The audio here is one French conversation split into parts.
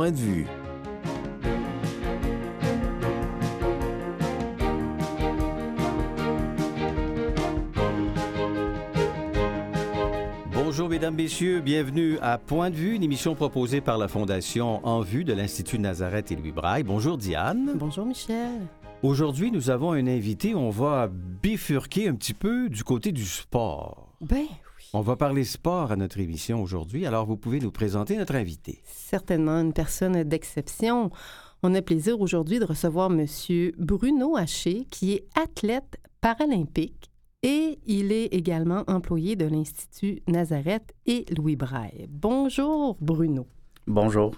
point de vue. Bonjour mesdames, messieurs, bienvenue à Point de vue, une émission proposée par la Fondation En Vue de l'Institut Nazareth et Louis Braille. Bonjour Diane. Bonjour Michel. Aujourd'hui, nous avons un invité, on va bifurquer un petit peu du côté du sport. Ben oui. On va parler sport à notre émission aujourd'hui, alors vous pouvez nous présenter notre invité. Certainement une personne d'exception. On a plaisir aujourd'hui de recevoir M. Bruno Haché, qui est athlète paralympique et il est également employé de l'Institut Nazareth et Louis Braille. Bonjour Bruno. Bonjour.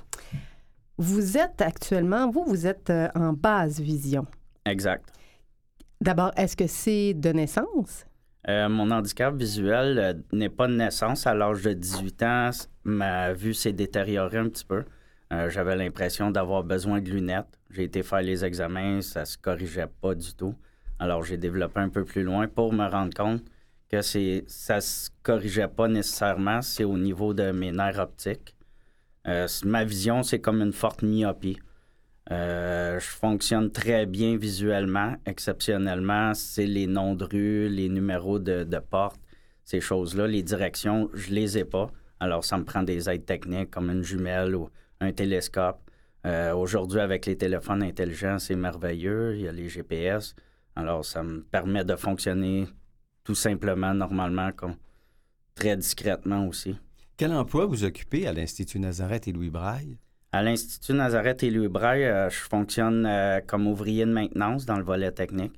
Vous êtes actuellement, vous êtes en basse vision. Exact. D'abord, est-ce que c'est de naissance? Mon handicap visuel n'est pas de naissance. À l'âge de 18 ans, ma vue s'est détériorée un petit peu. J'avais l'impression d'avoir besoin de lunettes. J'ai été faire les examens, ça se corrigeait pas du tout. Alors, j'ai développé un peu plus loin pour me rendre compte que ça se corrigeait pas nécessairement. C'est au niveau de mes nerfs optiques. Ma vision, c'est comme une forte myopie. Je fonctionne très bien visuellement. Exceptionnellement, c'est les noms de rue, les numéros de porte, ces choses-là. Les directions, je les ai pas. Alors, ça me prend des aides techniques comme une jumelle ou un télescope. Aujourd'hui, avec les téléphones intelligents, c'est merveilleux. Il y a les GPS. Alors, ça me permet de fonctionner tout simplement, normalement, très discrètement aussi. Quel emploi vous occupez à l'Institut Nazareth et Louis Braille? À l'Institut Nazareth et Louis Braille, je fonctionne comme ouvrier de maintenance dans le volet technique.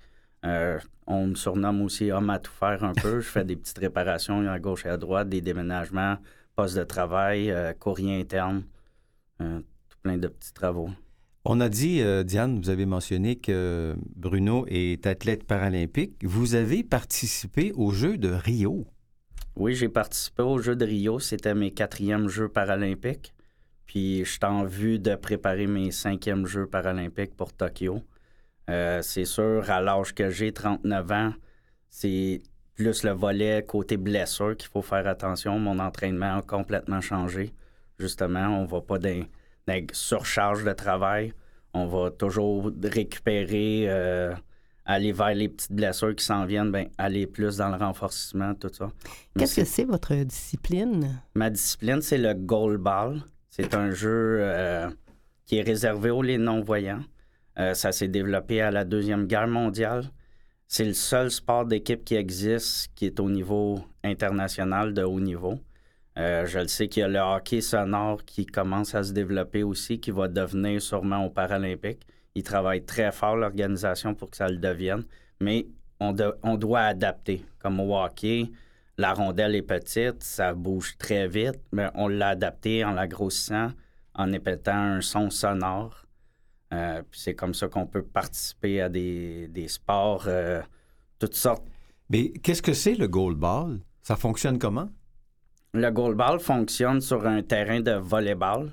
On me surnomme aussi homme à tout faire un peu. Je fais des petites réparations à gauche et à droite, des déménagements, postes de travail, courrier interne, tout plein de petits travaux. On a dit, Diane, vous avez mentionné que Bruno est athlète paralympique. Vous avez participé aux Jeux de Rio. Oui, j'ai participé aux Jeux de Rio. C'était mes 4e Jeux paralympiques. Puis, je suis en vue de préparer mes 5e Jeux paralympiques pour Tokyo. C'est sûr, à l'âge que j'ai, 39 ans, c'est plus le volet côté blessure qu'il faut faire attention. Mon entraînement a complètement changé. Justement, on ne va pas dans surcharge de travail. On va toujours récupérer, aller vers les petites blessures qui s'en viennent, aller plus dans le renforcement, tout ça. Qu'est-ce que c'est votre discipline? Ma discipline, c'est le goalball. C'est un jeu qui est réservé aux non-voyants. Ça s'est développé à la Deuxième Guerre mondiale. C'est le seul sport d'équipe qui existe qui est au niveau international de haut niveau. Je le sais qu'il y a le hockey sonore qui commence à se développer aussi, qui va devenir sûrement aux Paralympiques. Ils travaillent très fort, l'organisation, pour que ça le devienne. Mais on doit adapter. Comme au hockey, la rondelle est petite, ça bouge très vite, mais on l'a adapté en la grossissant, en émettant un son sonore. Puis c'est comme ça qu'on peut participer à des sports, toutes sortes. Mais qu'est-ce que c'est le goalball? Ça fonctionne comment? Le goalball fonctionne sur un terrain de volleyball.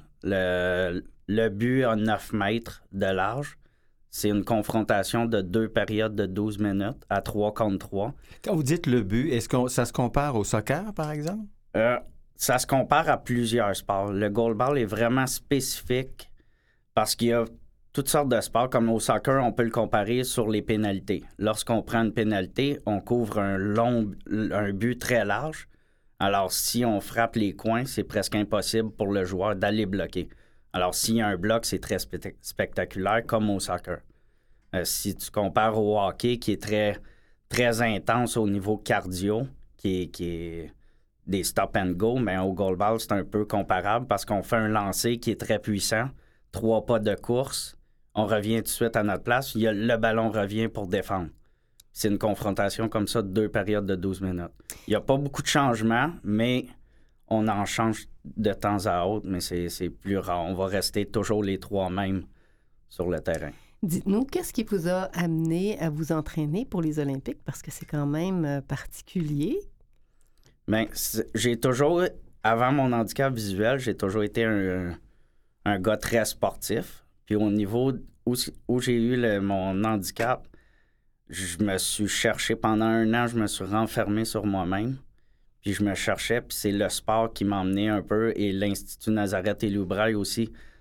Le but a 9 mètres de large. C'est une confrontation de 2 périodes de 12 minutes à 3 contre 3. Quand vous dites le but, est-ce que ça se compare au soccer, par exemple? Ça se compare à plusieurs sports. Le goalball est vraiment spécifique parce qu'il y a toutes sortes de sports. Comme au soccer, on peut le comparer sur les pénalités. Lorsqu'on prend une pénalité, on couvre un but très large. Alors, si on frappe les coins, c'est presque impossible pour le joueur d'aller bloquer. Alors, s'il y a un bloc, c'est très spectaculaire, comme au soccer. Si tu compares au hockey, qui est très, très intense au niveau cardio, qui est des stop and go, mais au goalball, c'est un peu comparable parce qu'on fait un lancer qui est très puissant, 3 pas de course, on revient tout de suite à notre place, le ballon revient pour défendre. C'est une confrontation comme ça de 2 périodes de 12 minutes. Il n'y a pas beaucoup de changements, mais on en change de temps à autre, mais c'est plus rare. On va rester toujours les 3 mêmes sur le terrain. Dites-nous, qu'est-ce qui vous a amené à vous entraîner pour les Olympiques? Parce que c'est quand même particulier. Bien, j'ai toujours, avant mon handicap visuel, j'ai toujours été un gars très sportif. Puis au niveau où j'ai eu mon handicap, je me suis cherché pendant 1 an, je me suis renfermé sur moi-même. Puis je me cherchais, puis c'est le sport qui m'a emmené un peu, et l'Institut Nazareth et Louis Braille aussi,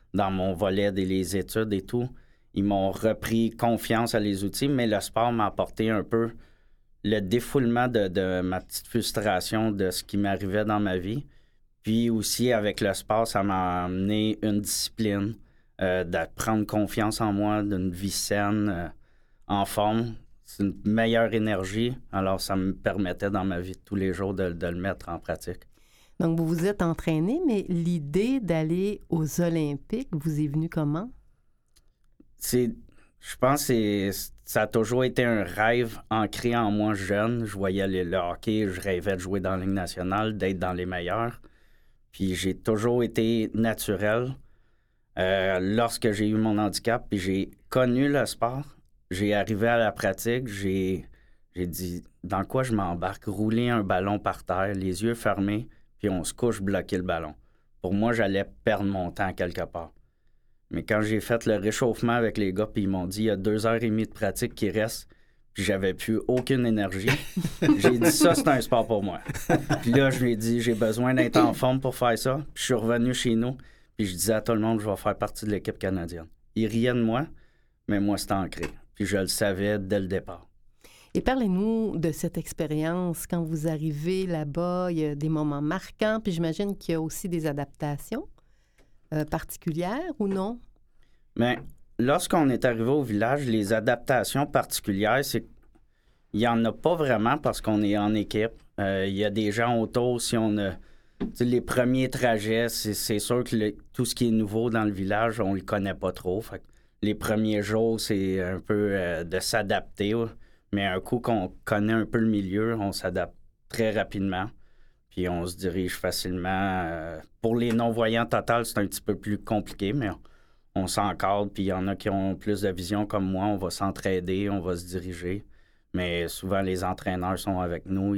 dans mon volet des études et tout. Ils m'ont repris confiance à les outils, mais le sport m'a apporté un peu le défoulement de ma petite frustration de ce qui m'arrivait dans ma vie. Puis aussi, avec le sport, ça m'a amené une discipline, de prendre confiance en moi, d'une vie saine, en forme. C'est une meilleure énergie. Alors, ça me permettait dans ma vie de tous les jours de le mettre en pratique. Donc, vous vous êtes entraîné, mais l'idée d'aller aux Olympiques vous est venue comment? Je pense que ça a toujours été un rêve ancré en moi jeune. Je voyais le hockey, je rêvais de jouer dans la Ligue nationale, d'être dans les meilleurs. Puis j'ai toujours été naturel. Lorsque j'ai eu mon handicap, puis j'ai connu le sport, j'ai arrivé à la pratique, j'ai dit dans quoi je m'embarque? Rouler un ballon par terre, les yeux fermés, puis on se couche bloquer le ballon. Pour moi, j'allais perdre mon temps quelque part. Mais quand j'ai fait le réchauffement avec les gars, puis ils m'ont dit il y a 2h30 de pratique qui reste, puis j'avais plus aucune énergie, j'ai dit ça, c'est un sport pour moi. Puis là, je lui ai dit j'ai besoin d'être en forme pour faire ça. Puis je suis revenu chez nous, puis je disais à tout le monde je vais faire partie de l'équipe canadienne. Ils riaient de moi, mais moi, c'était ancré. Puis je le savais dès le départ. Et parlez-nous de cette expérience. Quand vous arrivez là-bas, il y a des moments marquants, puis j'imagine qu'il y a aussi des adaptations particulières ou non? Mais lorsqu'on est arrivé au village, les adaptations particulières, c'est qu'il n'y en a pas vraiment parce qu'on est en équipe. Il y a des gens autour. Si on a les premiers trajets, c'est sûr que tout ce qui est nouveau dans le village, on ne le connaît pas trop. Fait que les premiers jours, c'est un peu de s'adapter. Mais un coup qu'on connaît un peu le milieu, on s'adapte très rapidement. Puis on se dirige facilement. Pour les non-voyants total, c'est un petit peu plus compliqué, mais on s'encadre. Puis il y en a qui ont plus de vision comme moi. On va s'entraider, on va se diriger. Mais souvent, les entraîneurs sont avec nous.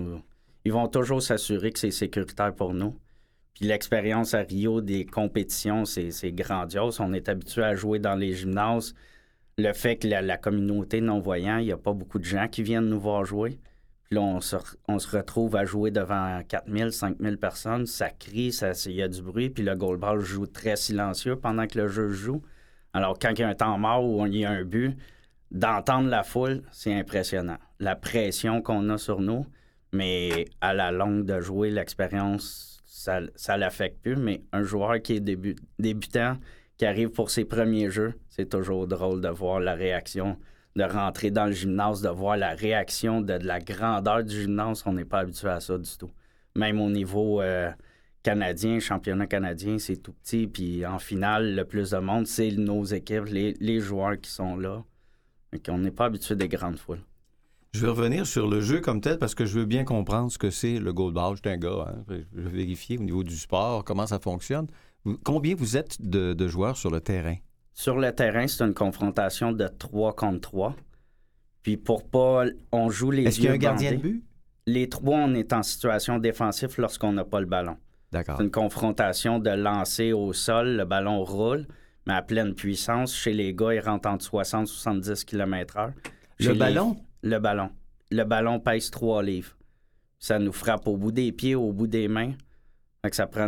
Ils vont toujours s'assurer que c'est sécuritaire pour nous. Puis l'expérience à Rio des compétitions, c'est grandiose. On est habitué à jouer dans les gymnases. Le fait que la communauté non-voyant, il n'y a pas beaucoup de gens qui viennent nous voir jouer. Puis là, on se retrouve à jouer devant 4000, 5000 personnes. Ça crie, il y a du bruit. Puis le goalball joue très silencieux pendant que le jeu joue. Alors, quand il y a un temps mort ou il y a un but, d'entendre la foule, c'est impressionnant. La pression qu'on a sur nous, mais à la longue de jouer, l'expérience, ça ne l'affecte plus. Mais un joueur qui est débutant, qui arrive pour ses premiers jeux, c'est toujours drôle de voir la réaction, de rentrer dans le gymnase, de voir la réaction de la grandeur du gymnase. On n'est pas habitué à ça du tout. Même au niveau canadien, championnat canadien, c'est tout petit. Puis en finale, le plus de monde, c'est nos équipes, les joueurs qui sont là. Donc on n'est pas habitué des grandes foules. Je vais revenir sur le jeu comme tel parce que je veux bien comprendre ce que c'est le goalball. Je suis un gars, hein? Je vais vérifier au niveau du sport, comment ça fonctionne. Combien vous êtes de joueurs sur le terrain? Sur le terrain, c'est une confrontation de 3 contre 3. Puis pour pas... On joue les yeux bandés. Est-ce qu'il y a un gardien de but? Les 3, on est en situation défensive lorsqu'on n'a pas le ballon. D'accord. C'est une confrontation de lancer au sol, le ballon roule, mais à pleine puissance. Chez les gars, il rentre entre 60 et 70 km/h. Le ballon? Le ballon. Le ballon pèse 3 livres. Ça nous frappe au bout des pieds, au bout des mains. Fait que ça prend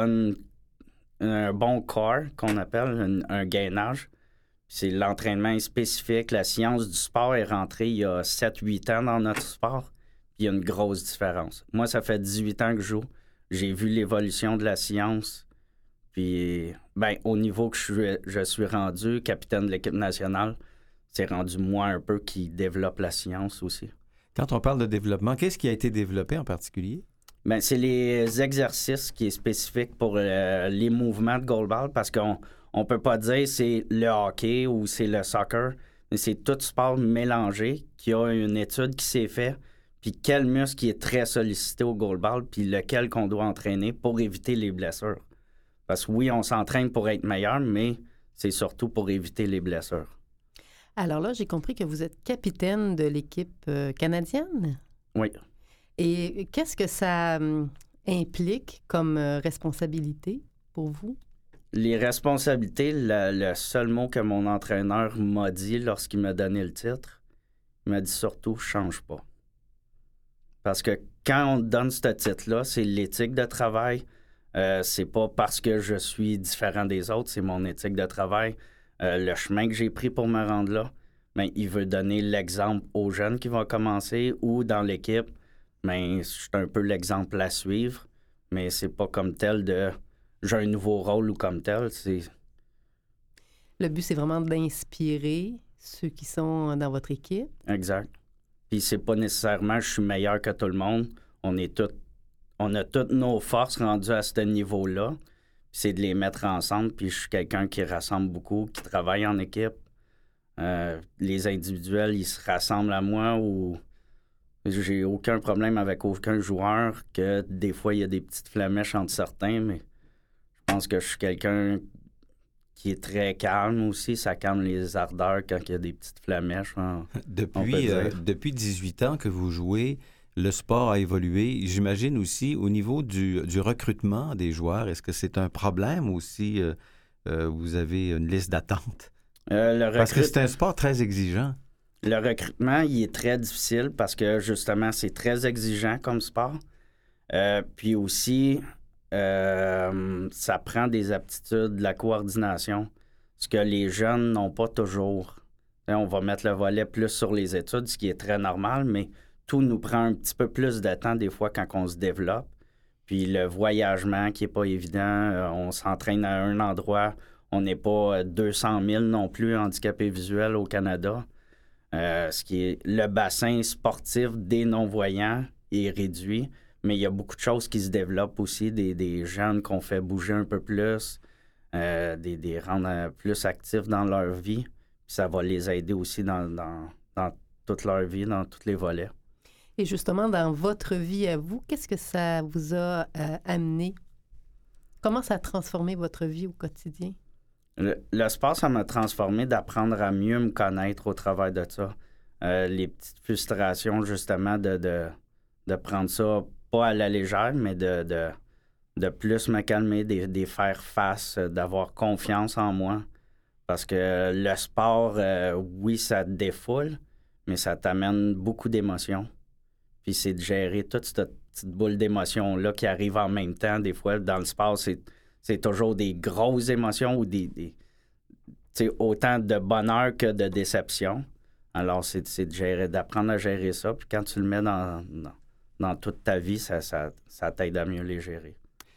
un bon corps, qu'on appelle un gainage. C'est l'entraînement spécifique. La science du sport est rentrée il y a 7-8 ans dans notre sport. Puis il y a une grosse différence. Moi, ça fait 18 ans que je joue. J'ai vu l'évolution de la science. Puis, au niveau que je suis rendu, capitaine de l'équipe nationale, c'est rendu moi un peu qui développe la science aussi. Quand on parle de développement, qu'est-ce qui a été développé en particulier? C'est les exercices qui est spécifique pour les mouvements de goalball parce qu'on ne peut pas dire c'est le hockey ou c'est le soccer, mais c'est tout sport mélangé qui a une étude qui s'est faite, puis quel muscle qui est très sollicité au goalball, puis lequel qu'on doit entraîner pour éviter les blessures. Parce que oui, on s'entraîne pour être meilleur, mais c'est surtout pour éviter les blessures. Alors là, j'ai compris que vous êtes capitaine de l'équipe canadienne? Oui. Et qu'est-ce que ça implique comme responsabilité pour vous? Les responsabilités, le seul mot que mon entraîneur m'a dit lorsqu'il m'a donné le titre, il m'a dit surtout « change pas ». Parce que quand on te donne ce titre-là, c'est l'éthique de travail, C'est pas parce que je suis différent des autres, c'est mon éthique de travail. Le chemin que j'ai pris pour me rendre là, bien, il veut donner l'exemple aux jeunes qui vont commencer ou dans l'équipe. Bien, je suis un peu l'exemple à suivre, mais c'est pas comme tel de j'ai un nouveau rôle ou comme tel. Le but, c'est vraiment d'inspirer ceux qui sont dans votre équipe. Exact. Puis c'est pas nécessairement je suis meilleur que tout le monde. On a toutes nos forces rendues à ce niveau-là. Puis c'est de les mettre ensemble. Puis je suis quelqu'un qui rassemble beaucoup, qui travaille en équipe. Les individuels, ils se rassemblent à moi ou j'ai aucun problème avec aucun joueur, que des fois, il y a des petites flamèches entre certains, mais je pense que je suis quelqu'un qui est très calme aussi. Ça calme les ardeurs quand il y a des petites flamèches. Depuis 18 ans que vous jouez, le sport a évolué. J'imagine aussi au niveau du recrutement des joueurs, est-ce que c'est un problème aussi? Vous avez une liste d'attente? Parce que c'est un sport très exigeant. Le recrutement, il est très difficile parce que justement, c'est très exigeant comme sport. Puis aussi, ça prend des aptitudes, de la coordination, ce que les jeunes n'ont pas toujours. On va mettre le volet plus sur les études, ce qui est très normal, mais tout nous prend un petit peu plus de temps des fois quand on se développe. Puis le voyagement qui n'est pas évident, on s'entraîne à un endroit, on n'est pas 200 000 non plus handicapés visuels au Canada. Ce qui est le bassin sportif des non-voyants est réduit, mais il y a beaucoup de choses qui se développent aussi, des jeunes qu'on fait bouger un peu plus, des rendre plus actifs dans leur vie. Puis ça va les aider aussi dans toute leur vie, dans tous les volets. Et justement, dans votre vie à vous, qu'est-ce que ça vous a amené? Comment ça a transformé votre vie au quotidien? Le sport, ça m'a transformé d'apprendre à mieux me connaître au travers de ça. Les petites frustrations, justement, de prendre ça pas à la légère, mais de plus me calmer, de faire face, d'avoir confiance en moi. Parce que le sport, oui, ça te défoule, mais ça t'amène beaucoup d'émotions. Puis c'est de gérer toute cette petite boule d'émotions-là qui arrive en même temps. Des fois, dans le sport, c'est toujours des grosses émotions ou autant de bonheur que de déception. Alors, c'est d'apprendre à gérer ça. Puis quand tu le mets dans toute ta vie, ça t'aide à mieux les gérer.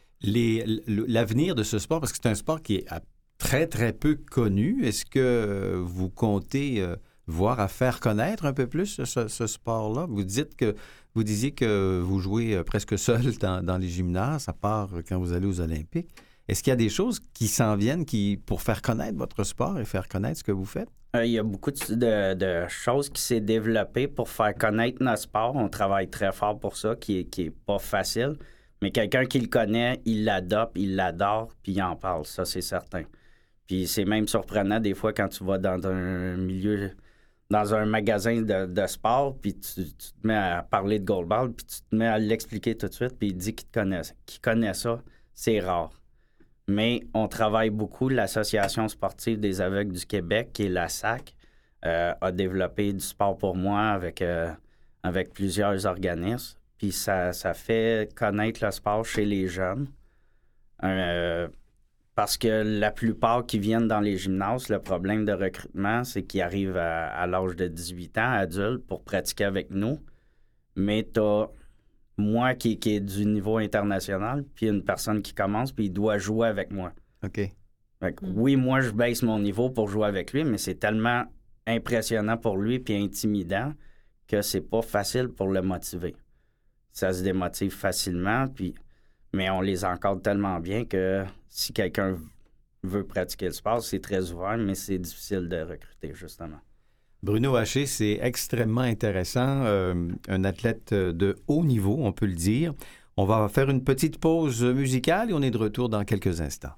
L'avenir de ce sport, parce que c'est un sport qui est très, très peu connu, est-ce que vous comptez voir à faire connaître un peu plus ce sport-là? Vous disiez que vous jouez presque seul dans les gymnases, à part quand vous allez aux Olympiques. Est-ce qu'il y a des choses qui s'en viennent pour faire connaître votre sport et faire connaître ce que vous faites? Il y a beaucoup de choses qui s'est développées pour faire connaître notre sport. On travaille très fort pour ça, qui est pas facile. Mais quelqu'un qui le connaît, il l'adopte, il l'adore, puis il en parle, ça c'est certain. Puis c'est même surprenant des fois quand tu vas dans un milieu, dans un magasin de sport, puis tu te mets à parler de goalball, puis tu te mets à l'expliquer tout de suite, puis il dit qu'il connaît ça. C'est rare. Mais on travaille beaucoup. L'Association sportive des aveugles du Québec, qui est la SAC, a développé du sport pour moi avec plusieurs organismes. Puis ça fait connaître le sport chez les jeunes. Parce que la plupart qui viennent dans les gymnases, le problème de recrutement, c'est qu'ils arrivent à l'âge de 18 ans, adultes, pour pratiquer avec nous. Mais tu as moi qui est du niveau international, puis une personne qui commence, puis il doit jouer avec moi. OK. Oui, moi, je baisse mon niveau pour jouer avec lui, mais c'est tellement impressionnant pour lui puis intimidant que c'est pas facile pour le motiver. Ça se démotive facilement, mais on les encadre tellement bien que si quelqu'un veut pratiquer le sport, c'est très ouvert, mais c'est difficile de recruter, justement. Bruno Haché, c'est extrêmement intéressant, un athlète de haut niveau, on peut le dire. On va faire une petite pause musicale et on est de retour dans quelques instants.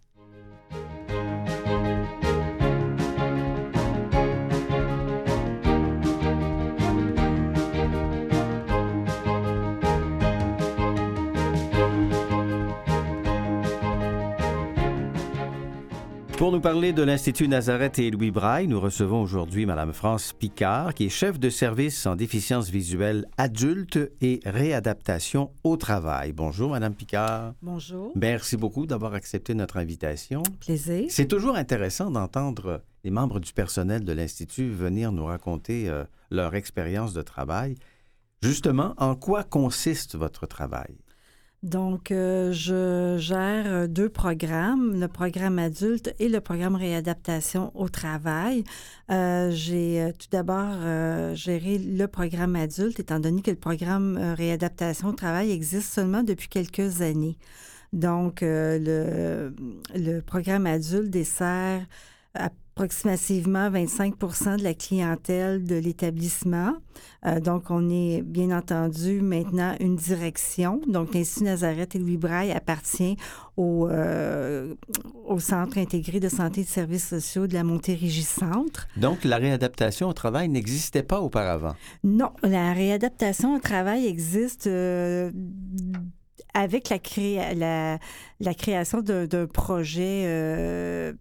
Pour nous parler de l'Institut Nazareth et Louis Braille, nous recevons aujourd'hui Mme France Picard, qui est chef de service en déficience visuelle adulte et réadaptation au travail. Bonjour, Mme Picard. Bonjour. Merci beaucoup d'avoir accepté notre invitation. Plaisir. C'est toujours intéressant d'entendre les membres du personnel de l'Institut venir nous raconter leur expérience de travail. Justement, en quoi consiste votre travail? Donc, je gère 2 programmes, le programme adulte et le programme réadaptation au travail. J'ai tout d'abord géré le programme adulte, étant donné que le programme réadaptation au travail existe seulement depuis quelques années. Donc, le programme adulte dessert approximativement 25 % de la clientèle de l'établissement. Donc, on est bien entendu maintenant une direction. Donc, l'Institut Nazareth et Louis Braille appartient au Centre intégré de santé et de services sociaux de la Montérégie-Centre. Donc, la réadaptation au travail n'existait pas auparavant? Non, la réadaptation au travail existe avec la création d'un projet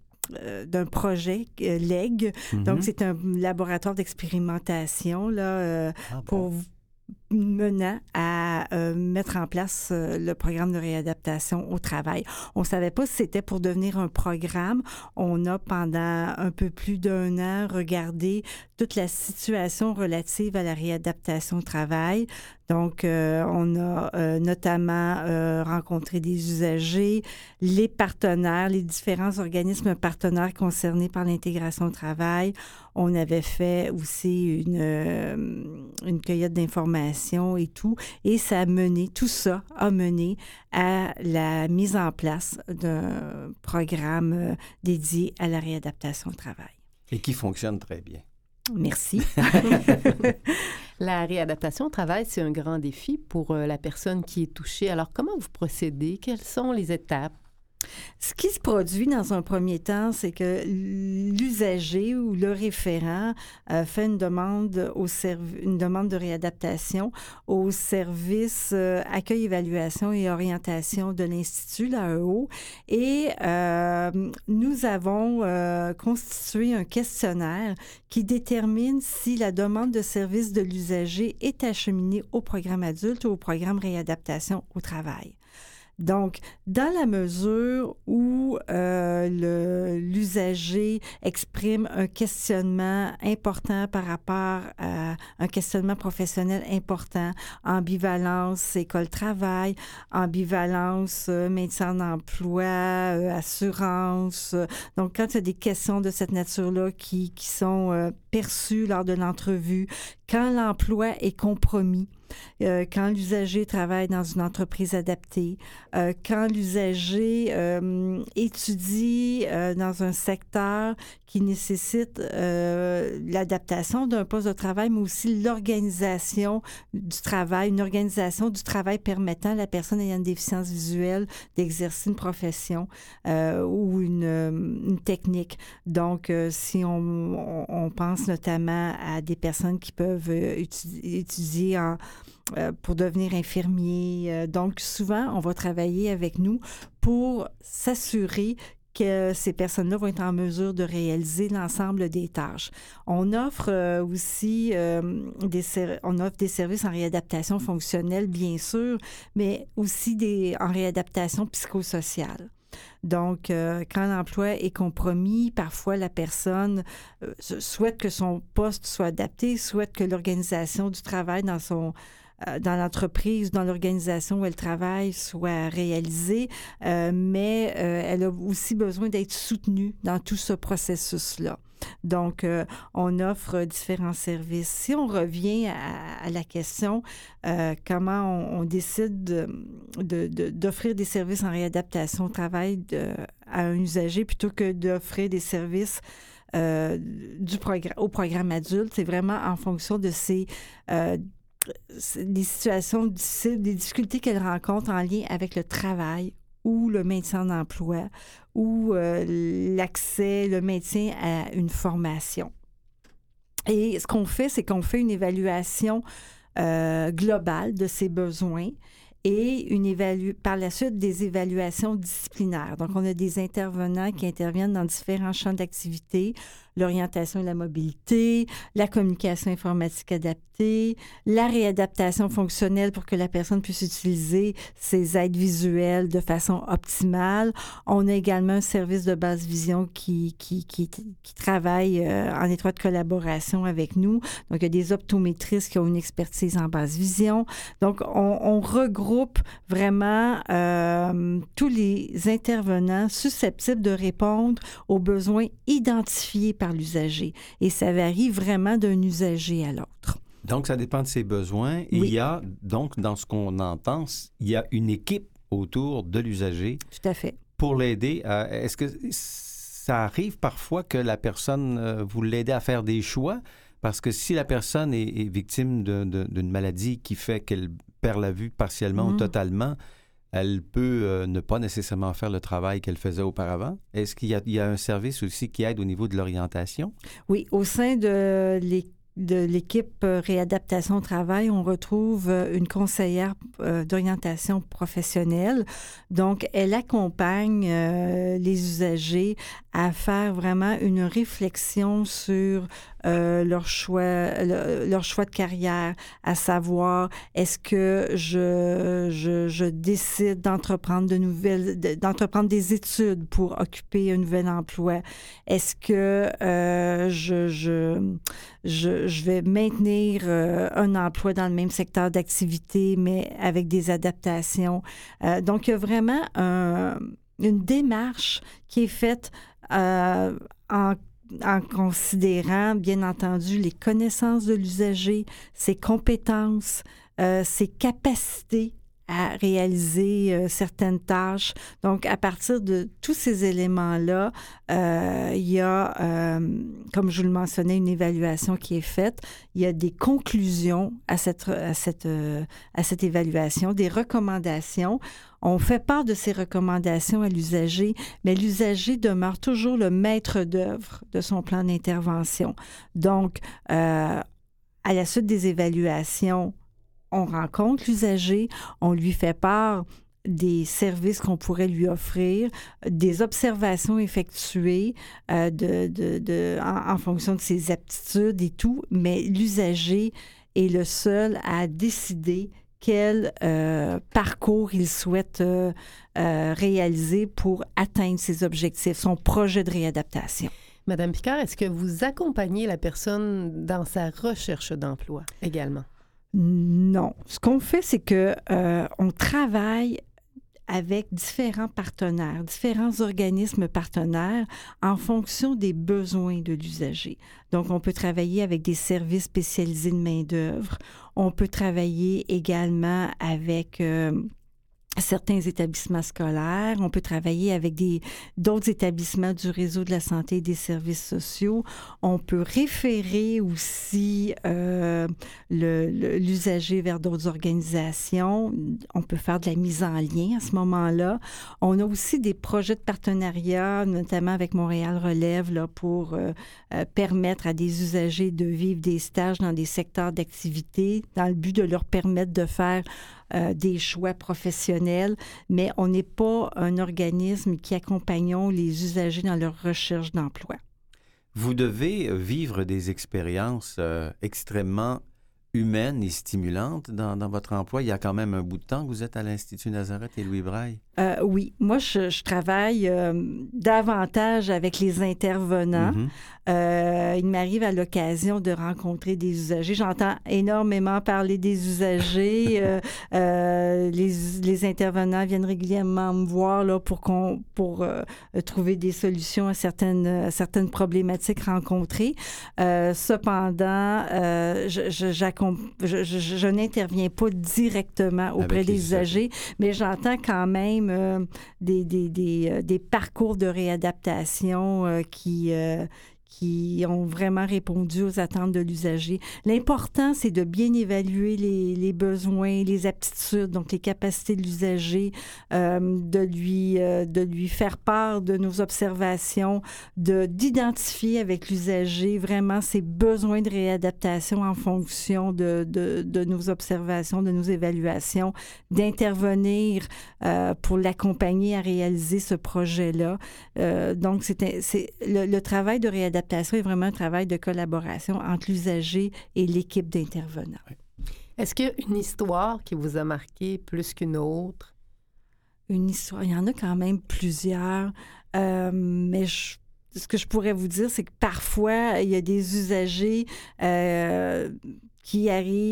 LEG. Mm-hmm. Donc, c'est un laboratoire d'expérimentation là, pour menant à mettre en place le programme de réadaptation au travail. On ne savait pas si c'était pour devenir un programme. On a, pendant un peu plus d'1 an, regardé toute la situation relative à la réadaptation au travail. Donc, on a notamment rencontré des usagers, les partenaires, les différents organismes partenaires concernés par l'intégration au travail. On avait fait aussi une cueillette d'informations et tout. Et tout ça a mené à la mise en place d'un programme dédié à la réadaptation au travail. Et qui fonctionne très bien. Merci. La réadaptation au travail, c'est un grand défi pour la personne qui est touchée. Alors, comment vous procédez? Quelles sont les étapes? Ce qui se produit dans un premier temps, c'est que l'usager ou le référent fait une demande de réadaptation au service accueil, évaluation et orientation de l'Institut, l'AEO. Et nous avons constitué un questionnaire qui détermine si la demande de service de l'usager est acheminée au programme adulte ou au programme réadaptation au travail. Donc, dans la mesure où l'usager exprime un questionnement important par rapport à un questionnement professionnel important, ambivalence école-travail, ambivalence maintien d'emploi, assurance. Donc, quand il y a des questions de cette nature-là qui sont perçues lors de l'entrevue, quand l'emploi est compromis, quand l'usager travaille dans une entreprise adaptée, quand l'usager étudie dans un secteur qui nécessite l'adaptation d'un poste de travail, mais aussi l'organisation du travail, une organisation du travail permettant à la personne ayant une déficience visuelle d'exercer une profession ou une technique. Donc, si on pense notamment à des personnes qui peuvent étudier pour devenir infirmier. Donc, souvent, on va travailler avec nous pour s'assurer que ces personnes-là vont être en mesure de réaliser l'ensemble des tâches. On offre aussi des services en réadaptation fonctionnelle, bien sûr, mais aussi en réadaptation psychosociale. Donc, quand l'emploi est compromis, parfois la personne souhaite que son poste soit adapté, souhaite que l'organisation du travail dans l'entreprise, dans l'organisation où elle travaille, soit réalisée, mais elle a aussi besoin d'être soutenue dans tout ce processus-là. Donc, on offre différents services. Si on revient à la question, comment on décide d'offrir des services en réadaptation au travail à un usager plutôt que d'offrir des services au programme adulte, c'est vraiment en fonction de des situations difficiles, des difficultés qu'elle rencontre en lien avec le travail ou le maintien d'emploi ou l'accès, le maintien à une formation. Et ce qu'on fait, c'est qu'on fait une évaluation globale de ses besoins et par la suite des évaluations disciplinaires. Donc, on a des intervenants qui interviennent dans différents champs d'activité, l'orientation et la mobilité, la communication informatique adaptée, la réadaptation fonctionnelle pour que la personne puisse utiliser ses aides visuelles de façon optimale. On a également un service de basse vision qui travaille en étroite collaboration avec nous. Donc, il y a des optométristes qui ont une expertise en basse vision. Donc, on regroupe vraiment tous les intervenants susceptibles de répondre aux besoins identifiés par l'usager. Et ça varie vraiment d'un usager à l'autre. Donc, ça dépend de ses besoins. Oui. Il y a, donc, dans ce qu'on entend, il y a une équipe autour de l'usager. Tout à fait. Pour l'aider. Est-ce que ça arrive parfois que la personne, vous l'aidez à faire des choix? Parce que si la personne est victime d'une maladie qui fait qu'elle perd la vue partiellement ou totalement, elle peut ne pas nécessairement faire le travail qu'elle faisait auparavant. Est-ce qu'il y a un service aussi qui aide au niveau de l'orientation? Oui, au sein de l'équipe réadaptation au travail, on retrouve une conseillère d'orientation professionnelle. Donc, elle accompagne les usagers à faire vraiment une réflexion sur leur choix de carrière, à savoir, est-ce que je décide d'entreprendre d'entreprendre des études pour occuper un nouvel emploi? Est-ce que je vais maintenir un emploi dans le même secteur d'activité, mais avec des adaptations? Donc, il y a vraiment une démarche qui est faite en considérant, bien entendu, les connaissances de l'usager, ses compétences, ses capacités à réaliser certaines tâches. Donc, à partir de tous ces éléments-là, il y a, comme je vous le mentionnais, une évaluation qui est faite. Il y a des conclusions à cette évaluation, des recommandations. On fait part de ces recommandations à l'usager, mais l'usager demeure toujours le maître d'œuvre de son plan d'intervention. Donc, à la suite des évaluations, on rencontre l'usager, on lui fait part des services qu'on pourrait lui offrir, des observations effectuées en fonction de ses aptitudes et tout, mais l'usager est le seul à décider quel parcours il souhaite réaliser pour atteindre ses objectifs, son projet de réadaptation. Madame Picard, est-ce que vous accompagnez la personne dans sa recherche d'emploi également? Non. Ce qu'on fait, c'est que on travaille avec différents partenaires, différents organismes partenaires en fonction des besoins de l'usager. Donc, on peut travailler avec des services spécialisés de main-d'œuvre. On peut travailler également avec certains établissements scolaires. On peut travailler avec d'autres établissements du réseau de la santé et des services sociaux. On peut référer aussi l'usager vers d'autres organisations. On peut faire de la mise en lien à ce moment-là. On a aussi des projets de partenariat, notamment avec Montréal Relève, là, pour permettre à des usagers de vivre des stages dans des secteurs d'activité dans le but de leur permettre de faire des choix professionnels, mais on n'est pas un organisme qui accompagnons les usagers dans leur recherche d'emploi. Vous devez vivre des expériences extrêmement humaines et stimulantes dans votre emploi. Il y a quand même un bout de temps que vous êtes à l'Institut Nazareth et Louis Braille. Oui, moi, je travaille davantage avec les intervenants. Il m'arrive à l'occasion de rencontrer des usagers. J'entends énormément parler des usagers. Les intervenants viennent régulièrement me voir là, pour trouver des solutions à certaines problématiques rencontrées. Cependant, je n'interviens pas directement auprès des usagers, mais j'entends quand même des parcours de réadaptation qui qui ont vraiment répondu aux attentes de l'usager. L'important, c'est de bien évaluer les besoins, les aptitudes, donc les capacités de l'usager, de lui faire part de nos observations, d'identifier avec l'usager vraiment ses besoins de réadaptation en fonction de nos observations, de nos évaluations, d'intervenir pour l'accompagner à réaliser ce projet-là. Donc, le travail de réadaptation est vraiment un travail de collaboration entre l'usager et l'équipe d'intervenants. Est-ce qu'il y a une histoire qui vous a marqué plus qu'une autre? Une histoire, il y en a quand même plusieurs, mais ce que je pourrais vous dire, c'est que parfois, il y a des usagers qui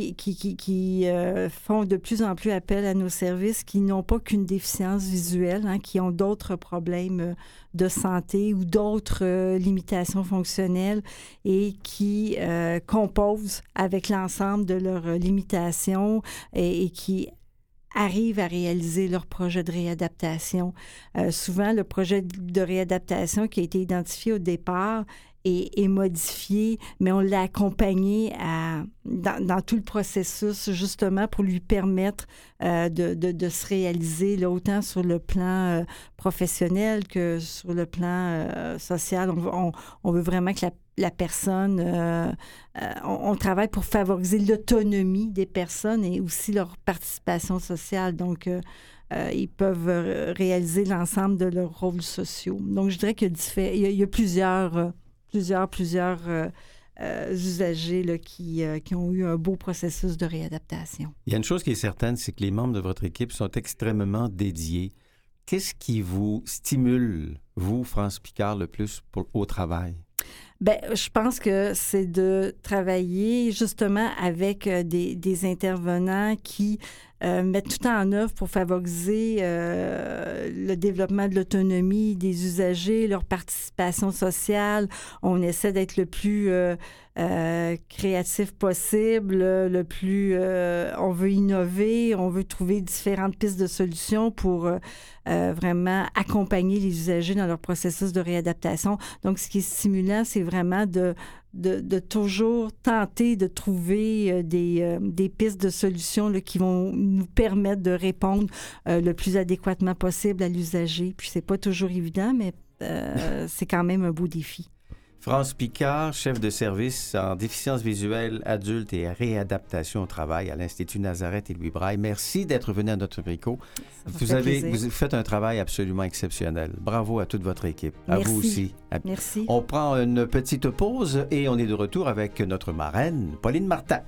font de plus en plus appel à nos services, qui n'ont pas qu'une déficience visuelle, qui ont d'autres problèmes de santé ou d'autres limitations fonctionnelles et qui composent avec l'ensemble de leurs limitations et qui arrivent à réaliser leur projet de réadaptation. Souvent, le projet de réadaptation qui a été identifié au départ est modifié, mais on l'a accompagné dans tout le processus, justement pour lui permettre de se réaliser, là, autant sur le plan professionnel que sur le plan social. On veut vraiment que la personne... on travaille pour favoriser l'autonomie des personnes et aussi leur participation sociale. Donc, ils peuvent réaliser l'ensemble de leurs rôles sociaux. Donc, je dirais qu'il y a plusieurs usagers là, qui ont eu un beau processus de réadaptation. Il y a une chose qui est certaine, c'est que les membres de votre équipe sont extrêmement dédiés. Qu'est-ce qui vous stimule, vous, France Picard, le plus au travail? Bien, je pense que c'est de travailler justement avec des intervenants qui mettent tout en œuvre pour favoriser le développement de l'autonomie des usagers, leur participation sociale. On essaie d'être le plus créatif possible, on veut innover, on veut trouver différentes pistes de solutions pour vraiment accompagner les usagers dans leur processus de réadaptation. Donc, ce qui est stimulant, c'est vraiment de toujours tenter de trouver des pistes de solutions là, qui vont nous permettre de répondre le plus adéquatement possible à l'usager. Puis, c'est pas toujours évident, mais c'est quand même un beau défi. France Picard, chef de service en déficience visuelle adulte et réadaptation au travail à l'Institut Nazareth et Louis Braille. Merci d'être venu à notre micro. Vous faites un travail absolument exceptionnel. Bravo à toute votre équipe. Merci. À vous aussi. Merci. On prend une petite pause et on est de retour avec notre marraine, Pauline Martin.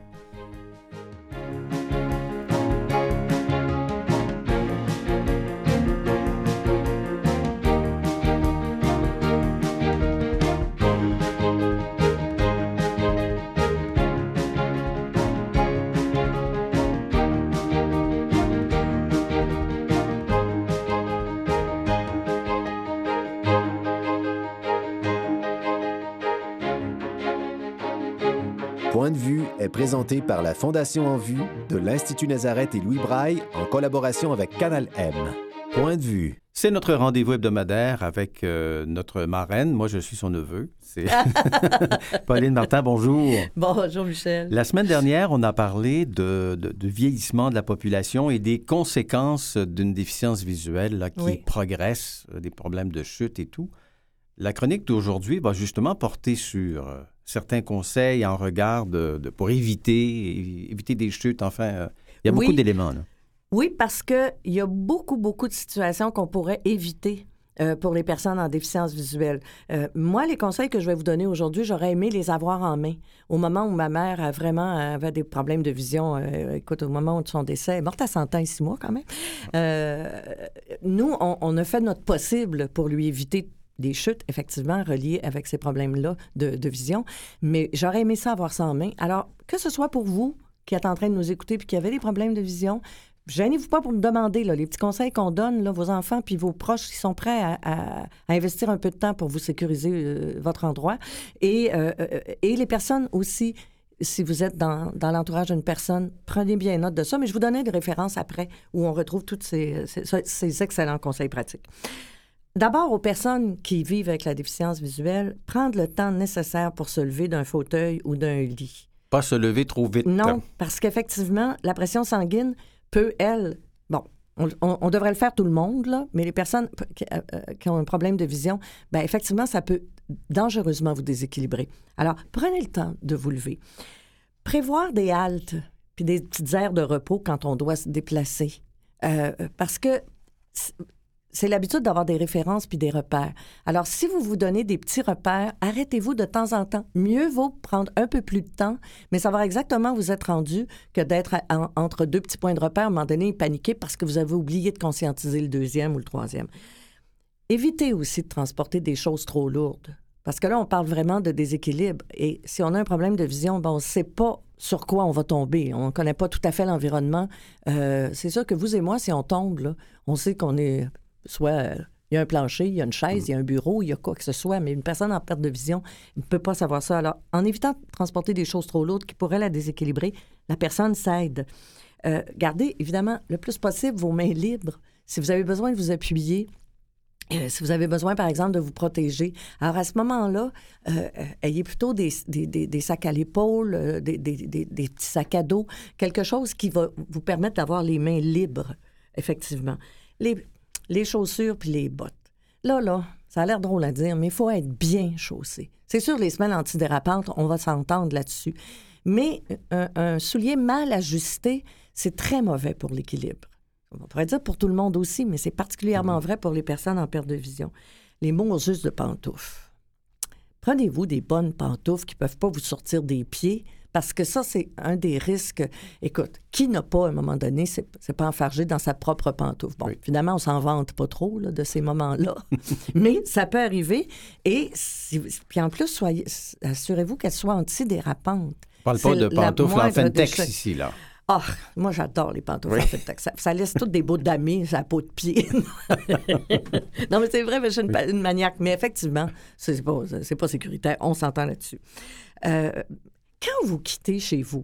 Point de vue est présenté par la Fondation En Vue de l'Institut Nazareth et Louis Braille en collaboration avec Canal M. Point de vue. C'est notre rendez-vous hebdomadaire avec notre marraine. Moi, je suis son neveu. C'est Pauline Martin, bonjour. Bonjour, Michel. La semaine dernière, on a parlé de vieillissement de la population et des conséquences d'une déficience visuelle là, qui progresse, des problèmes de chute et tout. La chronique d'aujourd'hui va justement porter sur certains conseils en regard pour éviter des chutes. Enfin, il y a beaucoup d'éléments, là. Oui, parce qu'il y a beaucoup de situations qu'on pourrait éviter pour les personnes en déficience visuelle. Moi, les conseils que je vais vous donner aujourd'hui, j'aurais aimé les avoir en main. Au moment où ma mère avait des problèmes de vision, écoute, au moment de son décès, elle est morte à 100 ans et 6 mois quand même, nous, on a fait notre possible pour lui éviter des chutes, effectivement, reliées avec ces problèmes-là de vision. Mais j'aurais aimé ça, avoir ça en main. Alors, que ce soit pour vous qui êtes en train de nous écouter puis qui avez des problèmes de vision, gênez-vous pas pour nous demander là, les petits conseils qu'on donne, là, vos enfants puis vos proches qui sont prêts à investir un peu de temps pour vous sécuriser votre endroit. Et les personnes aussi, si vous êtes dans l'entourage d'une personne, prenez bien note de ça. Mais je vous donnerai des références après où on retrouve tous ces excellents conseils pratiques. d'abord, aux personnes qui vivent avec la déficience visuelle, prendre le temps nécessaire pour se lever d'un fauteuil ou d'un lit. Pas se lever trop vite. Non, parce qu'effectivement, la pression sanguine peut, elle... Bon, on devrait le faire tout le monde, là, mais les personnes qui ont un problème de vision, bien, effectivement, ça peut dangereusement vous déséquilibrer. Alors, prenez le temps de vous lever. Prévoir des haltes puis des petites aires de repos quand on doit se déplacer. Parce que c'est l'habitude d'avoir des références puis des repères. Alors, si vous vous donnez des petits repères, arrêtez-vous de temps en temps. Mieux vaut prendre un peu plus de temps, mais savoir exactement où vous êtes rendu que d'être entre deux petits points de repère, à un moment donné, paniquer parce que vous avez oublié de conscientiser le deuxième ou le troisième. Évitez aussi de transporter des choses trop lourdes. Parce que là, on parle vraiment de déséquilibre. Et si on a un problème de vision, on ne sait pas sur quoi on va tomber. On ne connaît pas tout à fait l'environnement. C'est sûr que vous et moi, si on tombe, là, on sait qu'on est... Soit il y a un plancher, il y a une chaise, il y a un bureau, il y a quoi que ce soit, mais une personne en perte de vision ne peut pas savoir ça. Alors, en évitant de transporter des choses trop lourdes qui pourraient la déséquilibrer, la personne s'aide. Gardez, évidemment, le plus possible vos mains libres. Si vous avez besoin de vous appuyer, si vous avez besoin, par exemple, de vous protéger, alors à ce moment-là, ayez plutôt des sacs à l'épaule, des petits sacs à dos, quelque chose qui va vous permettre d'avoir les mains libres, effectivement. Les chaussures puis les bottes. Là, ça a l'air drôle à dire, mais il faut être bien chaussé. C'est sûr, les semelles antidérapantes, on va s'entendre là-dessus. Mais un soulier mal ajusté, c'est très mauvais pour l'équilibre. On pourrait dire pour tout le monde aussi, mais c'est particulièrement vrai pour les personnes en perte de vision. Les mots juste de pantoufles. Prenez-vous des bonnes pantoufles qui ne peuvent pas vous sortir des pieds, parce que ça, c'est un des risques. Écoute, qui n'a pas, à un moment donné, c'est pas enfargé dans sa propre pantoufle? Bon, oui. Finalement, on s'en vante pas trop là, de ces moments-là, mais ça peut arriver. Et puis en plus, assurez-vous qu'elles soient antidérapantes. On ne parle pas de pantoufles en Fentex ici, là. Ah, moi, j'adore les pantoufles en Fentex. Ça laisse toutes des bouts d'amis sur la peau de pied. Non, mais c'est vrai, mais je suis une maniaque. Mais effectivement, c'est pas sécuritaire. On s'entend là-dessus. Quand vous quittez chez vous,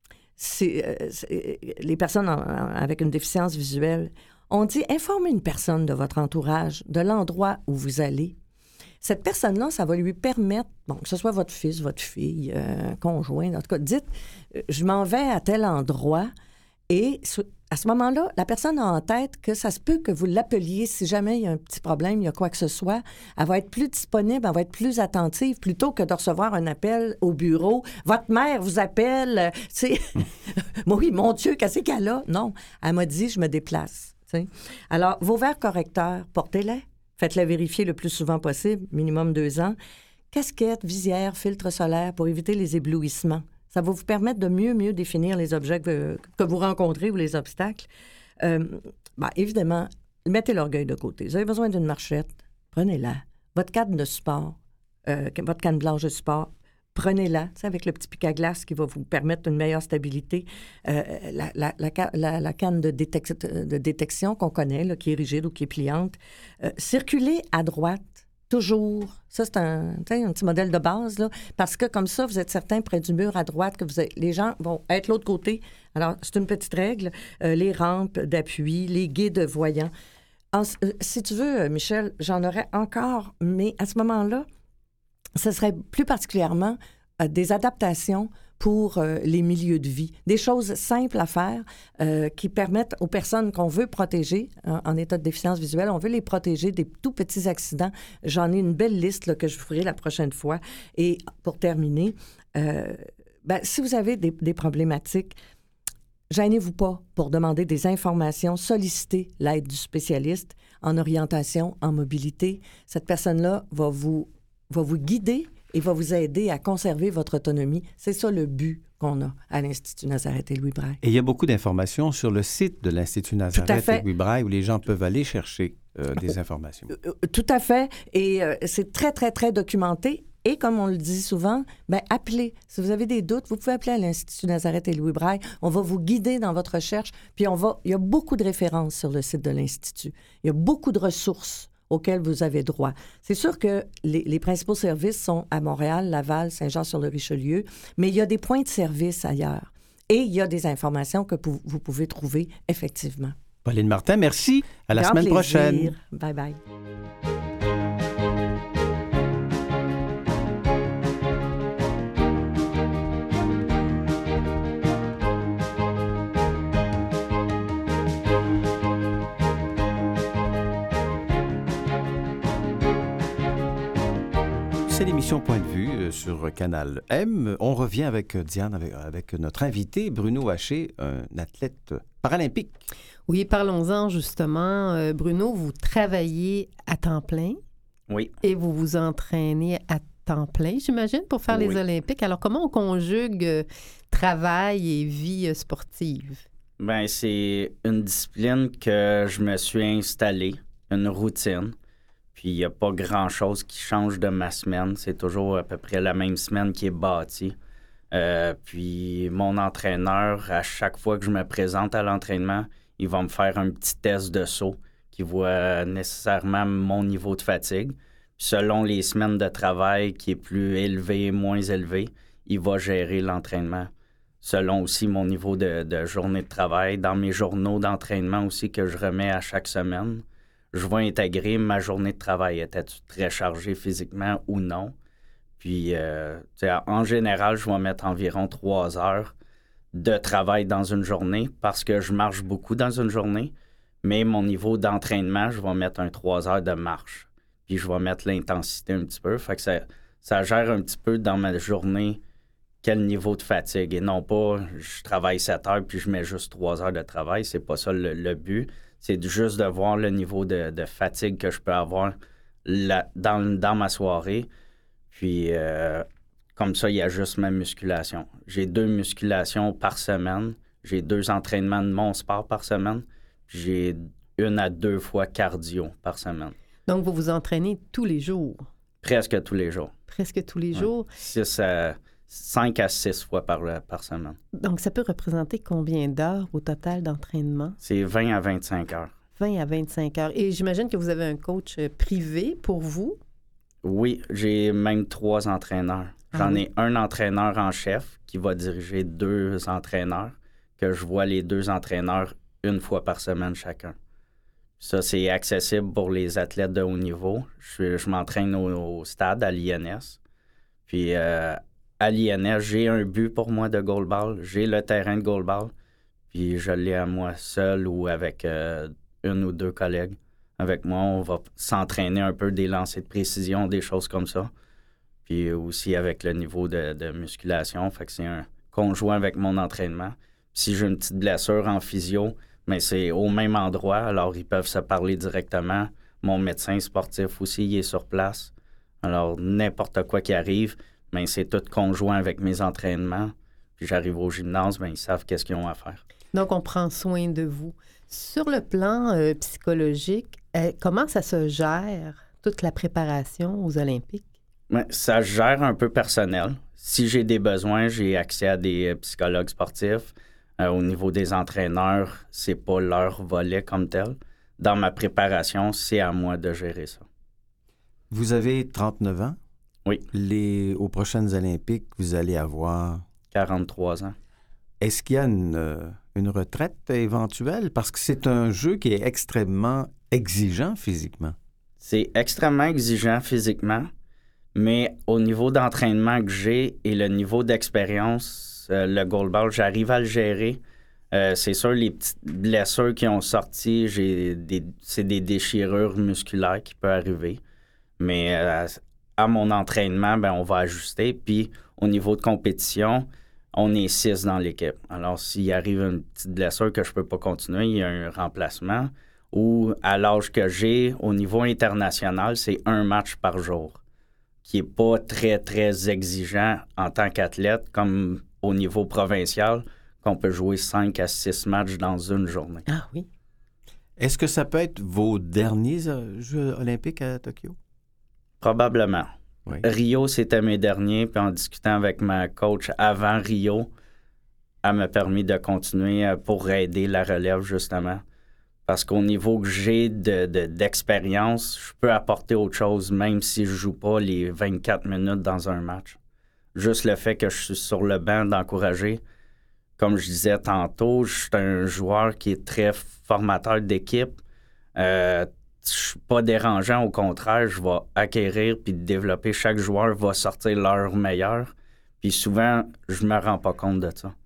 les personnes avec une déficience visuelle, on dit informez une personne de votre entourage, de l'endroit où vous allez. Cette personne-là, ça va lui permettre, que ce soit votre fils, votre fille, conjoint, en tout cas, dites, je m'en vais à tel endroit et à ce moment-là, la personne a en tête que ça se peut que vous l'appeliez si jamais il y a un petit problème, il y a quoi que ce soit. Elle va être plus disponible, elle va être plus attentive plutôt que de recevoir un appel au bureau. Votre mère vous appelle, tu sais. Oui, mon Dieu, qu'est-ce qu'elle a? Non, elle m'a dit, je me déplace. T'sais. Alors, vos verres correcteurs, portez-les. Faites-les vérifier le plus souvent possible, minimum 2 ans. Casquette, visière, filtre solaire pour éviter les éblouissements. Ça va vous permettre de mieux définir les objets que vous rencontrez ou les obstacles. Évidemment, mettez l'orgueil de côté. Vous avez besoin d'une marchette, prenez-la. Votre canne de support, votre canne blanche de support, prenez-la, avec le petit pic à glace qui va vous permettre une meilleure stabilité. La canne de détection qu'on connaît, là, qui est rigide ou qui est pliante. Circulez à droite. Toujours. Ça, c'est un petit modèle de base, là, parce que comme ça, vous êtes certain, près du mur à droite, que les gens vont être de l'autre côté. Alors, c'est une petite règle. Les rampes d'appui, les guides voyants. Si tu veux, Michel, j'en aurais encore, mais à ce moment-là, ce serait plus particulièrement des adaptations pour les milieux de vie. Des choses simples à faire qui permettent aux personnes qu'on veut protéger en état de déficience visuelle, on veut les protéger des tout petits accidents. J'en ai une belle liste là, que je ferai la prochaine fois. Et pour terminer, si vous avez des problématiques, gênez-vous pas pour demander des informations, solliciter l'aide du spécialiste en orientation, en mobilité. Cette personne-là va vous guider et va vous aider à conserver votre autonomie. C'est ça le but qu'on a à l'Institut Nazareth et Louis Braille. Et il y a beaucoup d'informations sur le site de l'Institut Nazareth et Louis Braille où les gens peuvent aller chercher des informations. Tout à fait. Et c'est très, très, très documenté. Et comme on le dit souvent, appelez. Si vous avez des doutes, vous pouvez appeler à l'Institut Nazareth et Louis Braille. On va vous guider dans votre recherche. Puis il y a beaucoup de références sur le site de l'Institut. Il y a beaucoup de ressources auxquels vous avez droit. C'est sûr que les principaux services sont à Montréal, Laval, Saint-Jean-sur-le-Richelieu, mais il y a des points de service ailleurs. Et il y a des informations que vous pouvez trouver effectivement. Pauline Martin, merci. À la semaine prochaine. Bye-bye. c'est l'émission Point de vue sur Canal M. On revient avec Diane, avec notre invité, Bruno Haché, un athlète paralympique. Oui, parlons-en justement. Bruno, vous travaillez à temps plein. Oui. Et vous vous entraînez à temps plein, j'imagine, pour faire les Olympiques. Alors, comment on conjugue travail et vie sportive? Bien, c'est une discipline que je me suis installée, une routine. Puis, il n'y a pas grand-chose qui change de ma semaine. C'est toujours à peu près la même semaine qui est bâtie. Puis, mon entraîneur, à chaque fois que je me présente à l'entraînement, il va me faire un petit test de saut qui voit nécessairement mon niveau de fatigue. Puis, selon les semaines de travail qui est plus élevé, moins élevé, il va gérer l'entraînement. Selon aussi mon niveau de journée de travail, dans mes journaux d'entraînement aussi que je remets à chaque semaine, je vais intégrer ma journée de travail. Était-tu très chargée physiquement ou non? Puis, en général, je vais mettre environ 3 heures de travail dans une journée parce que je marche beaucoup dans une journée, mais mon niveau d'entraînement, je vais mettre 3 heures de marche. Puis, je vais mettre l'intensité un petit peu. Fait que ça gère un petit peu dans ma journée quel niveau de fatigue. Et non pas, je travaille 7 heures puis je mets juste 3 heures de travail. C'est pas ça le but. C'est juste de voir le niveau de fatigue que je peux avoir dans ma soirée. Puis, comme ça, il y a juste ma musculation. J'ai 2 musculations par semaine. J'ai 2 entraînements de mon sport par semaine. Puis j'ai 1 à 2 fois cardio par semaine. Donc, vous vous entraînez tous les jours? Presque tous les jours. Presque tous les jours? 5 à 6 fois par semaine. Donc, ça peut représenter combien d'heures au total d'entraînement? C'est 20 à 25 heures. 20 à 25 heures. Et j'imagine que vous avez un coach privé pour vous? Oui, j'ai même 3 entraîneurs. J'en ai un entraîneur en chef qui va diriger 2 entraîneurs, que je vois les 2 entraîneurs 1 fois par semaine chacun. Ça, c'est accessible pour les athlètes de haut niveau. Je m'entraîne au stade, à l'INS. Puis, à l'INS, j'ai un but pour moi de goalball. J'ai le terrain de goalball. Puis, je l'ai à moi seul ou avec 1 ou 2 collègues. Avec moi, on va s'entraîner un peu des lancers de précision, des choses comme ça. Puis aussi avec le niveau de musculation. Fait que c'est un conjoint avec mon entraînement. Puis si j'ai une petite blessure en physio, mais c'est au même endroit, alors ils peuvent se parler directement. Mon médecin sportif aussi, il est sur place. Alors, n'importe quoi qui arrive, mais c'est tout conjoint avec mes entraînements. Puis j'arrive au gymnase, bien, ils savent qu'est-ce qu'ils ont à faire. Donc, on prend soin de vous. Sur le plan psychologique, comment ça se gère, toute la préparation aux Olympiques? Ouais, ça se gère un peu personnel. Si j'ai des besoins, j'ai accès à des psychologues sportifs. Au niveau des entraîneurs, c'est pas leur volet comme tel. Dans ma préparation, c'est à moi de gérer ça. Vous avez 39 ans? Oui. Aux prochaines Olympiques, vous allez avoir... 43 ans. Est-ce qu'il y a une retraite éventuelle? Parce que c'est un jeu qui est extrêmement exigeant physiquement. C'est extrêmement exigeant physiquement, mais au niveau d'entraînement que j'ai et le niveau d'expérience, le goalball, j'arrive à le gérer. C'est sûr, les petites blessures qui ont sorti, c'est des déchirures musculaires qui peuvent arriver. Mais à mon entraînement, ben, on va ajuster. Puis au niveau de compétition, on est 6 dans l'équipe. Alors, s'il arrive une petite blessure que je ne peux pas continuer, il y a un remplacement. Ou à l'âge que j'ai, au niveau international, c'est 1 match par jour, qui n'est pas très, très exigeant en tant qu'athlète, comme au niveau provincial, qu'on peut jouer 5 à 6 matchs dans une journée. Ah oui. Est-ce que ça peut être vos derniers Jeux olympiques à Tokyo? Probablement. Oui. Rio, c'était mes derniers, puis en discutant avec ma coach avant Rio, elle m'a permis de continuer pour aider la relève, justement. Parce qu'au niveau que j'ai d'expérience, je peux apporter autre chose, même si je ne joue pas les 24 minutes dans un match. Juste le fait que je suis sur le banc d'encourager. Comme je disais tantôt, je suis un joueur qui est très formateur d'équipe. Je ne suis pas dérangeant, au contraire, je vais acquérir puis développer. Chaque joueur va sortir leur meilleur. Puis souvent, je ne me rends pas compte de ça.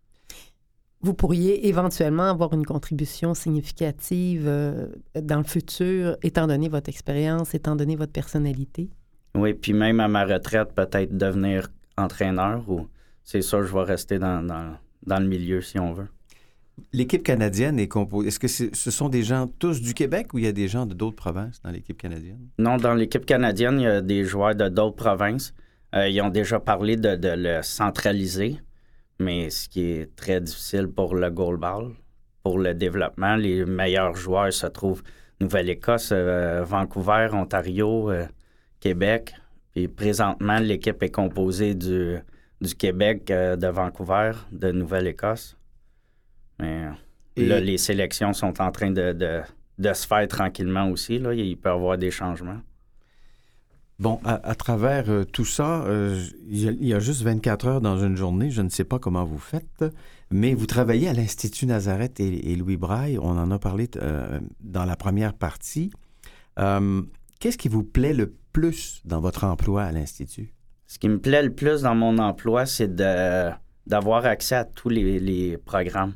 Vous pourriez éventuellement avoir une contribution significative dans le futur, étant donné votre expérience, étant donné votre personnalité? Oui, puis même à ma retraite, peut-être devenir entraîneur ou c'est sûr, je vais rester dans le milieu si on veut. L'équipe canadienne est composée. Est-ce que ce sont des gens tous du Québec ou il y a des gens de d'autres provinces dans l'équipe canadienne? Non, dans l'équipe canadienne, il y a des joueurs de d'autres provinces. Ils ont déjà parlé de le centraliser, mais ce qui est très difficile pour le goalball, pour le développement. Les meilleurs joueurs se trouvent Nouvelle-Écosse, Vancouver, Ontario, Québec. Puis présentement, l'équipe est composée du Québec, de Vancouver, de Nouvelle-Écosse. Mais là, les sélections sont en train de se faire tranquillement aussi. Là. Il peut y avoir des changements. Bon, à travers tout ça, il y a juste 24 heures dans une journée. Je ne sais pas comment vous faites, mais vous travaillez à l'Institut Nazareth et Louis Braille. On en a parlé dans la première partie. Qu'est-ce qui vous plaît le plus dans votre emploi à l'Institut? Ce qui me plaît le plus dans mon emploi, c'est d'avoir accès à tous les programmes.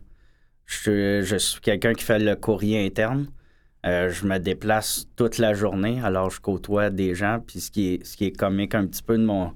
Je suis quelqu'un qui fait le courrier interne. Je me déplace toute la journée, alors je côtoie des gens. Puis ce qui est comique un petit peu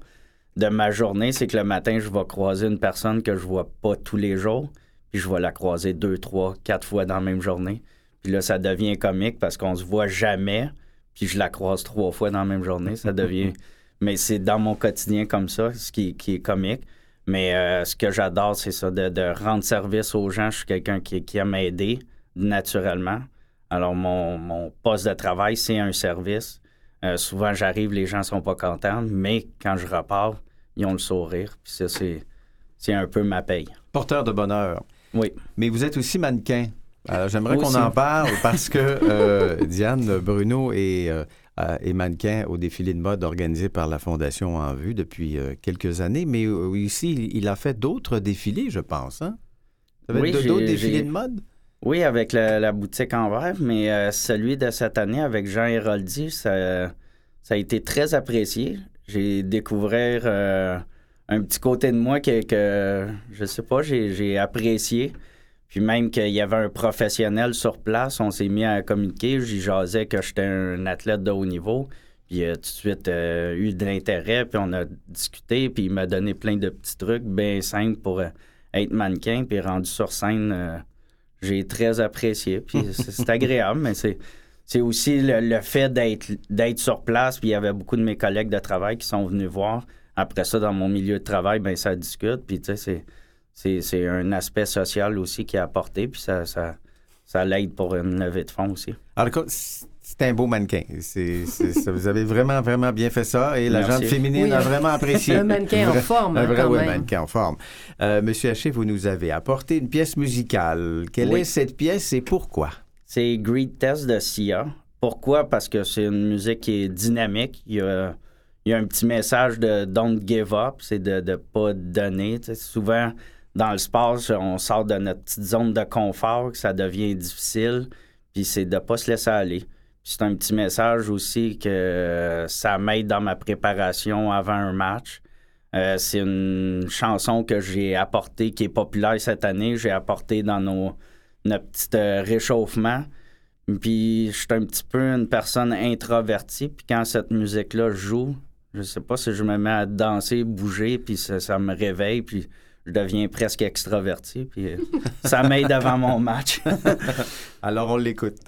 de ma journée, c'est que le matin, je vais croiser une personne que je vois pas tous les jours. Puis je vais la croiser 2, 3, 4 fois dans la même journée. Puis là, ça devient comique parce qu'on se voit jamais. Puis je la croise 3 fois dans la même journée. Ça devient... Mais c'est dans mon quotidien comme ça, ce qui est comique. Mais ce que j'adore, c'est ça, de rendre service aux gens. Je suis quelqu'un qui aime aider naturellement. Alors, mon poste de travail, c'est un service. Souvent, j'arrive, les gens sont pas contents, mais quand je repars, ils ont le sourire. Puis ça, c'est un peu ma paye. Porteur de bonheur. Oui. Mais vous êtes aussi mannequin. Alors, j'aimerais Aussi. qu'on en parle parce que Diane Bruno est mannequin au défilé de mode organisé par la Fondation En Vue depuis quelques années. Mais ici, il a fait d'autres défilés, je pense. Hein? Vous avez d'autres défilés de mode? Oui, avec la boutique en verre, mais celui de cette année avec Jean Héroldi, ça a été très apprécié. J'ai découvert un petit côté de moi que je sais pas, j'ai apprécié. Puis même qu'il y avait un professionnel sur place, on s'est mis à communiquer. J'y jasais que j'étais un athlète de haut niveau. Puis tout de suite, eu de l'intérêt, puis on a discuté, puis il m'a donné plein de petits trucs bien simples pour être mannequin. Puis rendu sur scène, j'ai très apprécié. Puis c'est agréable, mais c'est aussi le fait d'être sur place. Puis il y avait beaucoup de mes collègues de travail qui sont venus voir. Après ça, dans mon milieu de travail, bien, ça discute. Puis tu sais, c'est un aspect social aussi qui est apporté, puis ça l'aide pour une levée de fonds aussi. Alors, c'est un beau mannequin. Vous avez vraiment, vraiment bien fait ça et la gente féminine a vraiment apprécié. Un mannequin en forme. Un vrai quand même. mannequin en forme. Monsieur Haché, vous nous avez apporté une pièce musicale. Quelle est cette pièce et pourquoi? C'est Greed Test de Sia. Pourquoi? Parce que c'est une musique qui est dynamique. Il y a un petit message de « don't give up », c'est de ne pas donner. Tu sais, souvent, dans le sport, on sort de notre petite zone de confort, que ça devient difficile, puis c'est de ne pas se laisser aller. Puis c'est un petit message aussi que ça m'aide dans ma préparation avant un match. C'est une chanson que j'ai apportée, qui est populaire cette année. J'ai apporté dans notre petit réchauffement. Puis je suis un petit peu une personne introvertie, puis quand cette musique-là joue, je sais pas si je me mets à danser, bouger, puis ça me réveille, puis je deviens presque extraverti, puis ça m'aide avant mon match. Alors, on l'écoute.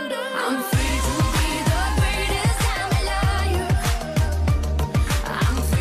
I'm free to be the greatest I'm alive. I'm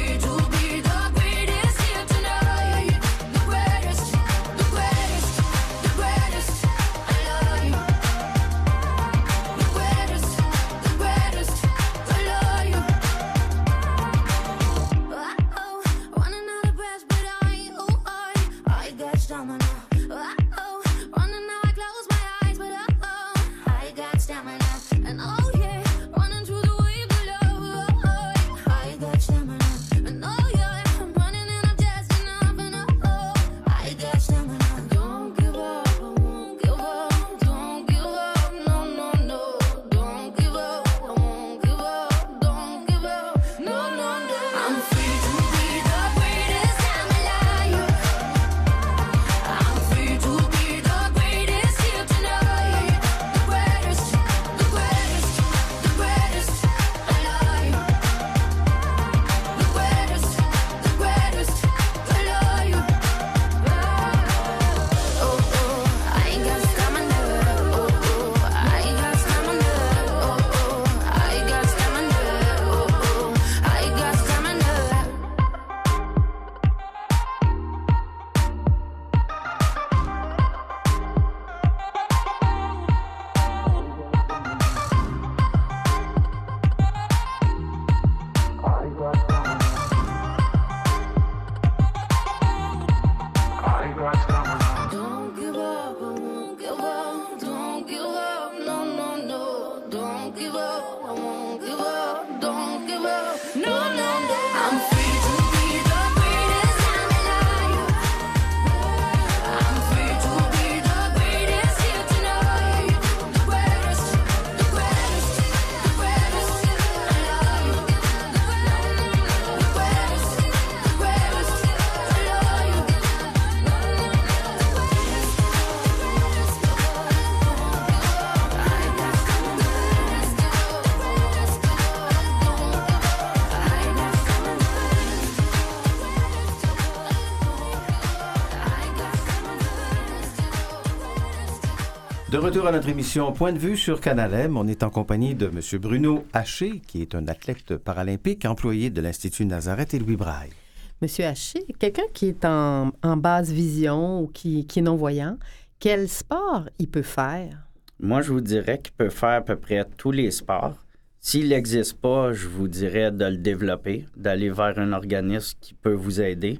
De retour à notre émission Point de vue sur Canal M, on est en compagnie de M. Bruno Haché, qui est un athlète paralympique, employé de l'Institut Nazareth et Louis Braille. Monsieur Haché, quelqu'un qui est en basse vision ou qui est non-voyant, quel sport il peut faire? Moi, je vous dirais qu'il peut faire à peu près tous les sports. S'il n'existe pas, je vous dirais de le développer, d'aller vers un organisme qui peut vous aider,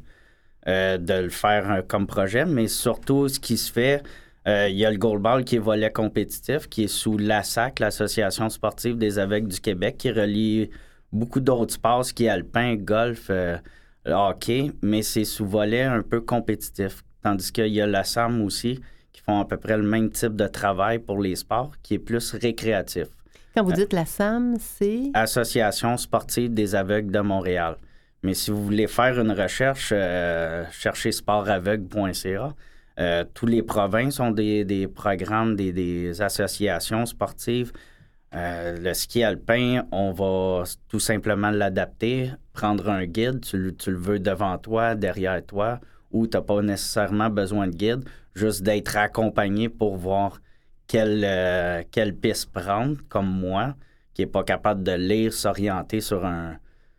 de le faire comme projet, mais surtout, ce qui se fait... il y a le goalball qui est volet compétitif, qui est sous l'ASAC, l'Association sportive des aveugles du Québec, qui relie beaucoup d'autres sports, qui est alpin, golf, hockey, mais c'est sous volet un peu compétitif. Tandis qu'il y a la SAM aussi, qui font à peu près le même type de travail pour les sports, qui est plus récréatif. Quand vous dites la SAM, c'est... Association sportive des aveugles de Montréal. Mais si vous voulez faire une recherche, cherchez sportaveugle.ca. Tous les provinces ont des programmes, des associations sportives. Le ski alpin, on va tout simplement l'adapter, prendre un guide, tu le veux devant toi, derrière toi, ou tu n'as pas nécessairement besoin de guide, juste d'être accompagné pour voir quelle piste prendre, comme moi, qui n'est pas capable de lire, s'orienter sur un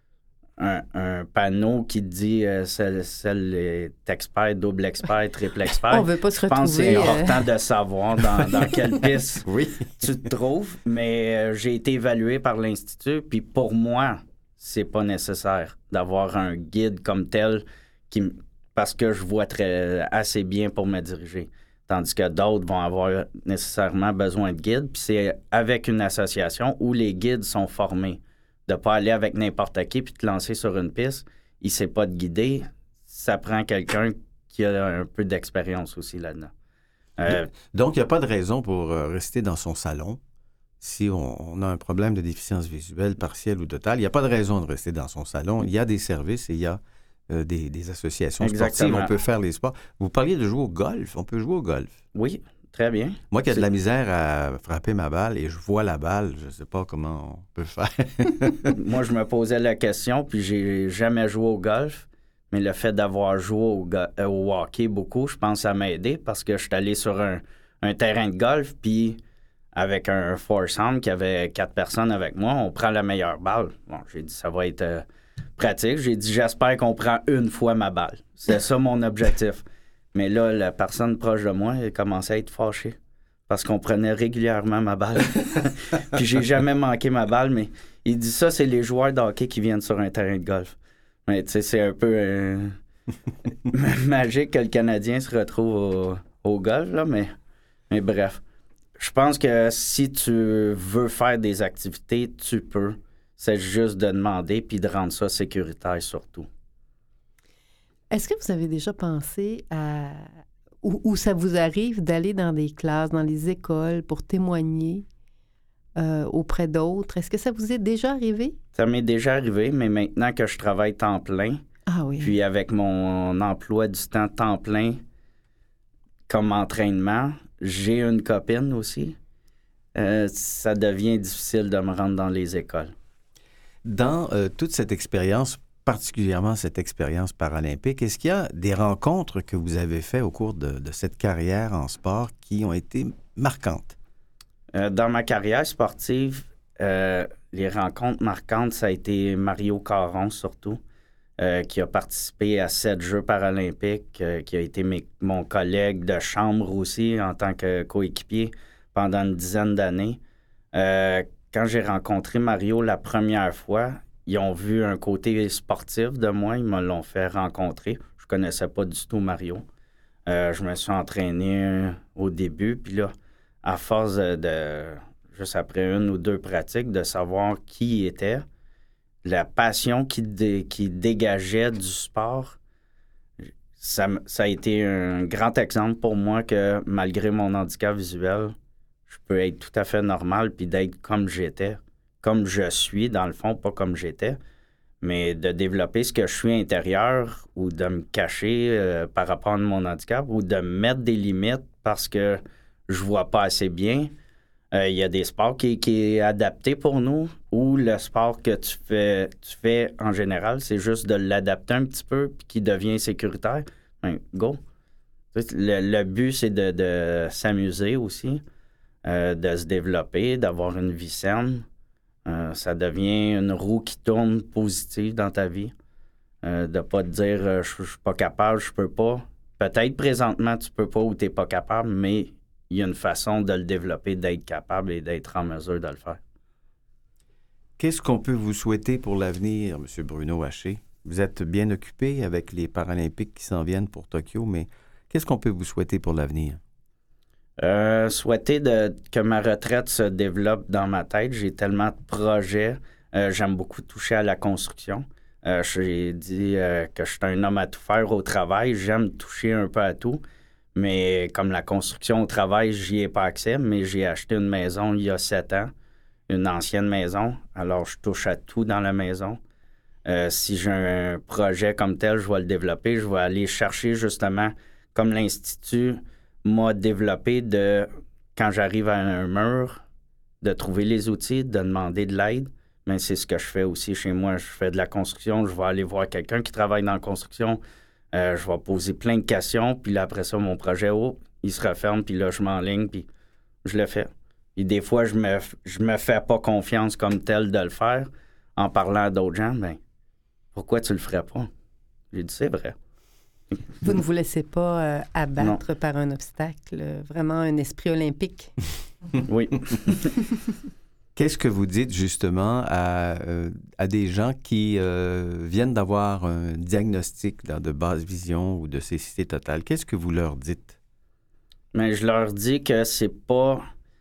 panneau qui te dit celle est expert, double expert, triple expert. On veut pas se retrouver. Je pense que c'est important de savoir dans quelle piste Oui. tu te trouves, mais j'ai été évalué par l'Institut, puis pour moi, c'est pas nécessaire d'avoir un guide comme tel parce que je vois assez bien pour me diriger. Tandis que d'autres vont avoir nécessairement besoin de guides, puis c'est avec une association où les guides sont formés. De ne pas aller avec n'importe qui puis te lancer sur une piste. Il ne sait pas te guider. Ça prend quelqu'un qui a un peu d'expérience aussi là-dedans. Donc, il n'y a pas de raison pour rester dans son salon. Si on a un problème de déficience visuelle partielle ou totale, il n'y a pas de raison de rester dans son salon. Il y a des services et il y a des associations Exactement. sportives. On peut faire les sports. Vous parliez de jouer au golf. On peut jouer au golf. Oui, très bien. Moi qui ai de la misère à frapper ma balle et je vois la balle, je ne sais pas comment on peut faire. Moi, je me posais la question, puis j'ai jamais joué au golf, mais le fait d'avoir joué au hockey beaucoup, je pense que ça m'a aidé parce que je suis allé sur un terrain de golf, puis avec un foursome qui avait 4 personnes avec moi, on prend la meilleure balle. Bon, j'ai dit, ça va être pratique. J'ai dit, j'espère qu'on prend une fois ma balle. C'était ça mon objectif. Mais là, la personne proche de moi, elle commençait à être fâchée parce qu'on prenait régulièrement ma balle. Puis j'ai jamais manqué ma balle, mais il dit ça, c'est les joueurs de hockey qui viennent sur un terrain de golf. Mais tu sais, c'est un peu magique que le Canadien se retrouve au golf, là, mais bref. Je pense que si tu veux faire des activités, tu peux. C'est juste de demander puis de rendre ça sécuritaire surtout. Est-ce que vous avez déjà pensé à... Ou ça vous arrive d'aller dans des classes, dans les écoles pour témoigner auprès d'autres? Est-ce que ça vous est déjà arrivé? Ça m'est déjà arrivé, mais maintenant que je travaille temps plein, puis avec mon emploi du temps plein comme entraînement, j'ai une copine aussi. Ça devient difficile de me rendre dans les écoles. Dans toute cette expérience, particulièrement cette expérience paralympique, est-ce qu'il y a des rencontres que vous avez faites au cours de cette carrière en sport qui ont été marquantes? Dans ma carrière sportive, les rencontres marquantes, ça a été Mario Caron surtout, qui a participé à 7 Jeux paralympiques, qui a été mon collègue de chambre aussi en tant que coéquipier pendant une dizaine d'années. Quand j'ai rencontré Mario la première fois, ils ont vu un côté sportif de moi, ils me l'ont fait rencontrer. Je connaissais pas du tout Mario. Je me suis entraîné au début, puis là, à force juste après 1 ou 2 pratiques, de savoir qui il était, la passion qui dégageait du sport, ça a été un grand exemple pour moi que malgré mon handicap visuel, je peux être tout à fait normal puis d'être comme j'étais, comme je suis dans le fond, pas comme j'étais, mais de développer ce que je suis intérieur ou de me cacher par rapport à mon handicap ou de mettre des limites parce que je vois pas assez bien. Il y a des sports qui est adapté pour nous ou le sport que tu fais en général, c'est juste de l'adapter un petit peu puis qui devient sécuritaire. Ben, go! Le but, c'est de s'amuser aussi, de se développer, d'avoir une vie saine. Ça devient une roue qui tourne positive dans ta vie. De ne pas te dire je suis pas capable, je peux pas. Peut-être présentement, tu peux pas ou tu n'es pas capable, mais il y a une façon de le développer, d'être capable et d'être en mesure de le faire. Qu'est-ce qu'on peut vous souhaiter pour l'avenir, M. Bruno Haché? Vous êtes bien occupé avec les Paralympiques qui s'en viennent pour Tokyo, mais qu'est-ce qu'on peut vous souhaiter pour l'avenir? Souhaiter que ma retraite se développe dans ma tête. J'ai tellement de projets. J'aime beaucoup toucher à la construction. J'ai dit que je suis un homme à tout faire au travail. J'aime toucher un peu à tout. Mais comme la construction au travail, j'y ai pas accès, mais j'ai acheté une maison il y a 7 ans, une ancienne maison. Alors, je touche à tout dans la maison. Si j'ai un projet comme tel, je vais le développer. Je vais aller chercher justement, comme l'Institut m'a développé quand j'arrive à un mur, de trouver les outils, de demander de l'aide. Mais c'est ce que je fais aussi chez moi. Je fais de la construction. Je vais aller voir quelqu'un qui travaille dans la construction. Je vais poser plein de questions, puis là, après ça, mon projet, il se referme, puis là, je m'enligne, puis je le fais. Et des fois, je me fais pas confiance comme tel de le faire. En parlant à d'autres gens, ben pourquoi tu le ferais pas? J'ai dit, c'est vrai. Vous ne vous laissez pas abattre par un obstacle, vraiment un esprit olympique. Oui. Qu'est-ce que vous dites justement à des gens qui viennent d'avoir un diagnostic de basse vision ou de cécité totale? Qu'est-ce que vous leur dites? Mais je leur dis que c'est pas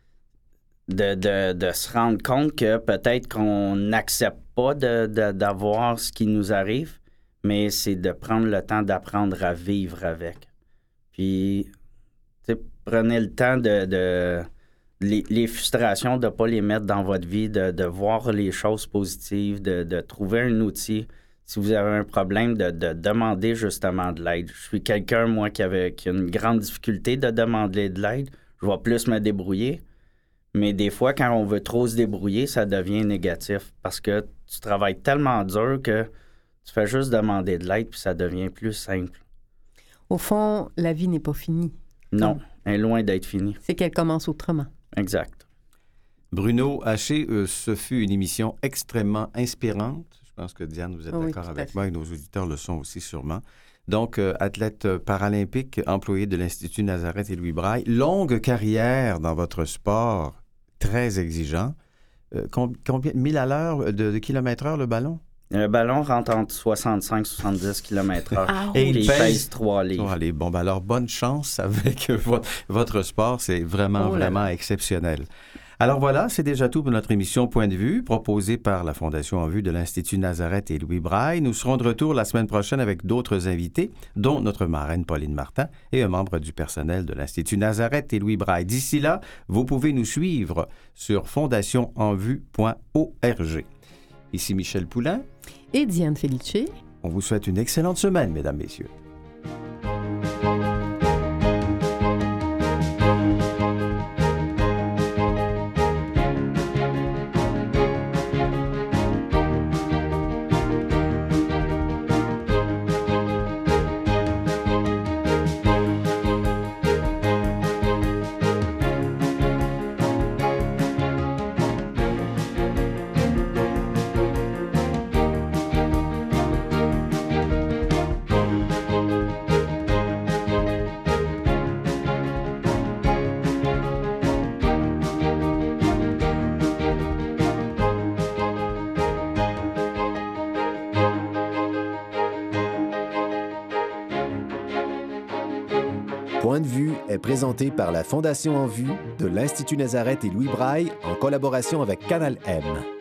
de se rendre compte que peut-être qu'on n'accepte pas d'avoir ce qui nous arrive, mais c'est de prendre le temps d'apprendre à vivre avec. Puis, prenez le temps les frustrations, de ne pas les mettre dans votre vie, de voir les choses positives, de trouver un outil. Si vous avez un problème, de demander justement de l'aide. Je suis quelqu'un, moi, qui a une grande difficulté de demander de l'aide. Je vais plus me débrouiller. Mais des fois, quand on veut trop se débrouiller, ça devient négatif parce que tu travailles tellement dur que tu fais juste demander de l'aide puis ça devient plus simple. Au fond, la vie n'est pas finie. Non, elle est loin d'être finie. C'est qu'elle commence autrement. Exact. Bruno Haché, ce fut une émission extrêmement inspirante. Je pense que Diane, vous êtes d'accord avec moi et nos auditeurs le sont aussi sûrement. Donc, athlète paralympique, employé de l'Institut Nazareth et Louis Braille. Longue carrière dans votre sport, très exigeant. Combien 1000 à l'heure de kilomètres-heure le ballon? Le ballon rentre entre 65 et 70 km/h. Ah Et Et il il pèse pèse 3 livres. Allez, bon, ben alors, bonne chance avec votre sport. C'est vraiment, Oh là vraiment exceptionnel. Alors voilà, c'est déjà tout pour notre émission Point de vue, proposée par la Fondation En Vue de l'Institut Nazareth et Louis Braille. Nous serons de retour la semaine prochaine avec d'autres invités, dont notre marraine Pauline Martin et un membre du personnel de l'Institut Nazareth et Louis Braille. D'ici là, vous pouvez nous suivre sur fondationenvue.org. Ici Michel Poulain. Et Diane Felice. On vous souhaite une excellente semaine, mesdames, messieurs. Point de vue est présenté par la Fondation En Vue de l'Institut Nazareth et Louis Braille en collaboration avec Canal M.